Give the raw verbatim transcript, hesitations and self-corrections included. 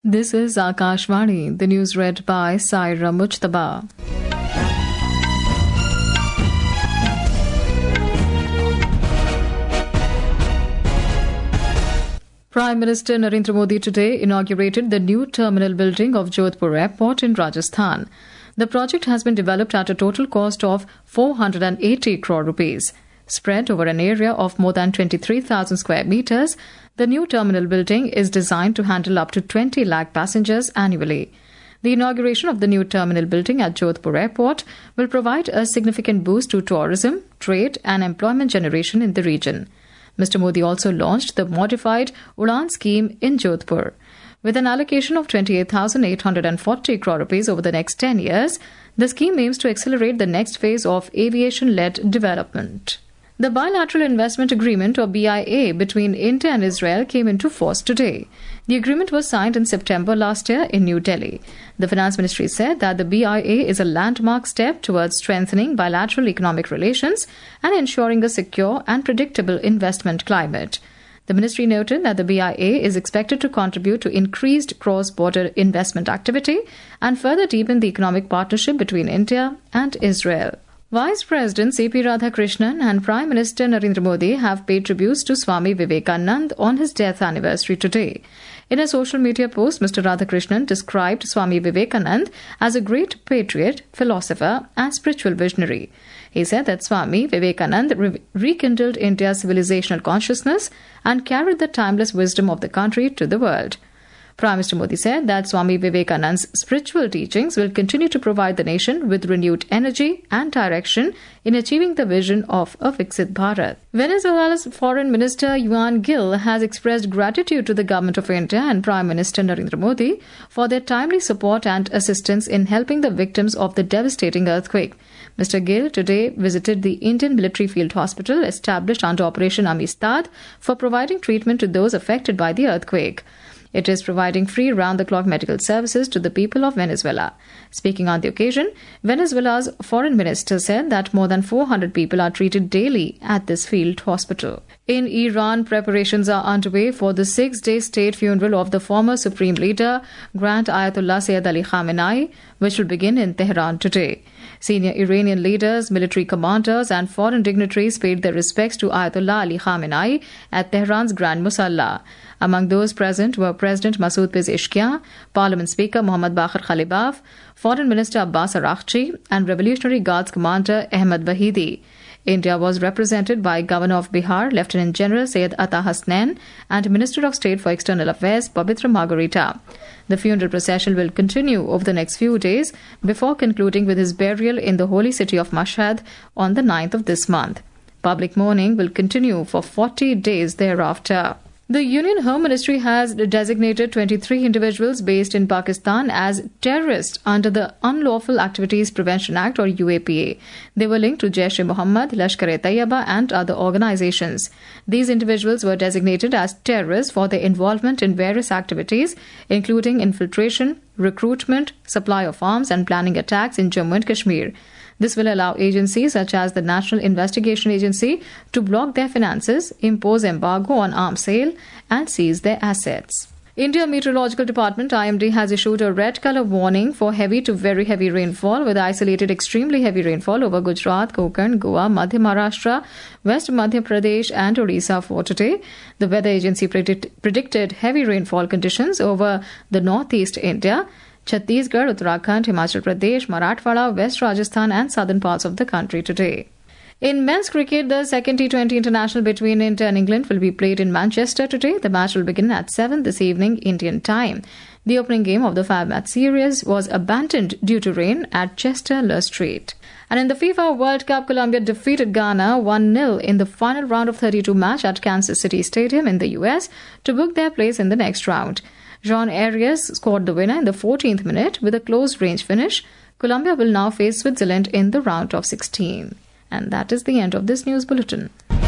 This is Akashvani, the news read by Saira Mujtaba. Prime Minister Narendra Modi today inaugurated the new terminal building of Jodhpur Airport in Rajasthan. The project has been developed at a total cost of four hundred eighty crore rupees. Spread over an area of more than twenty-three thousand square meters, the new terminal building is designed to handle up to twenty lakh passengers annually. The inauguration of the new terminal building at Jodhpur Airport will provide a significant boost to tourism, trade and employment generation in the region. Mister Modi also launched the modified Udaan scheme in Jodhpur. With an allocation of twenty-eight thousand eight hundred forty crore rupees over the next ten years, the scheme aims to accelerate the next phase of aviation-led development. The Bilateral Investment Agreement, or B I A, between India and Israel came into force today. The agreement was signed in September last year in New Delhi. The Finance Ministry said that the B I A is a landmark step towards strengthening bilateral economic relations and ensuring a secure and predictable investment climate. The ministry noted that the B I A is expected to contribute to increased cross-border investment activity and further deepen the economic partnership between India and Israel. Vice President C P Radhakrishnan and Prime Minister Narendra Modi have paid tributes to Swami Vivekananda on his death anniversary today. In a social media post, Mister Radhakrishnan described Swami Vivekananda as a great patriot, philosopher and spiritual visionary. He said that Swami Vivekananda re- rekindled India's civilizational consciousness and carried the timeless wisdom of the country to the world. Prime Minister Modi said that Swami Vivekananda's spiritual teachings will continue to provide the nation with renewed energy and direction in achieving the vision of a Viksit Bharat. Venezuela's Foreign Minister Juan Gil has expressed gratitude to the Government of India and Prime Minister Narendra Modi for their timely support and assistance in helping the victims of the devastating earthquake. Mister Gil today visited the Indian Military Field Hospital established under Operation Amistad for providing treatment to those affected by the earthquake. It is providing free round-the-clock medical services to the people of Venezuela. Speaking on the occasion, Venezuela's foreign minister said that more than four hundred people are treated daily at this field hospital. In Iran, preparations are underway for the six-day state funeral of the former supreme leader, Grand Ayatollah Sayyid Ali Khamenei, which will begin in Tehran today. Senior Iranian leaders, military commanders and foreign dignitaries paid their respects to Ayatollah Ali Khamenei at Tehran's Grand Musalla. Among those present were President Masoud Pezeshkian, Parliament Speaker Mohammad Baqir Khalibaf, Foreign Minister Abbas Araghchi and Revolutionary Guards Commander Ahmad Vahidi. India was represented by Governor of Bihar, Lieutenant General Syed Ata Hasnain, and Minister of State for External Affairs, Pabitra Margarita. The funeral procession will continue over the next few days before concluding with his burial in the holy city of Mashhad on the ninth of this month. Public mourning will continue for forty days thereafter. The Union Home Ministry has designated twenty-three individuals based in Pakistan as terrorists under the Unlawful Activities Prevention Act, or U A P A. They were linked to Jaish-e-Mohammed, Lashkar-e-Taiba and other organizations. These individuals were designated as terrorists for their involvement in various activities, including infiltration, recruitment, supply of arms and planning attacks in Jammu and Kashmir. This will allow agencies such as the National Investigation Agency to block their finances, impose embargo on arms sale and seize their assets. India Meteorological Department I M D has issued a red colour warning for heavy to very heavy rainfall with isolated extremely heavy rainfall over Gujarat, Konkan, Goa, Madhya Maharashtra, West Madhya Pradesh and Odisha for today. The weather agency predict- predicted heavy rainfall conditions over the northeast India, Chhattisgarh, Uttarakhand, Himachal Pradesh, Marathwada, West Rajasthan and southern parts of the country today. In men's cricket, the second T twenty international between India and England will be played in Manchester today. The match will begin at seven this evening Indian time. The opening game of the five-match series was abandoned due to rain at Chester Le Street. And in the FIFA World Cup, Colombia defeated Ghana one nil in the final round of thirty-two match at Kansas City Stadium in the U S to book their place in the next round. Jean Arias scored the winner in the fourteenth minute with a close-range finish. Colombia will now face Switzerland in the round of sixteen. And that is the end of this news bulletin.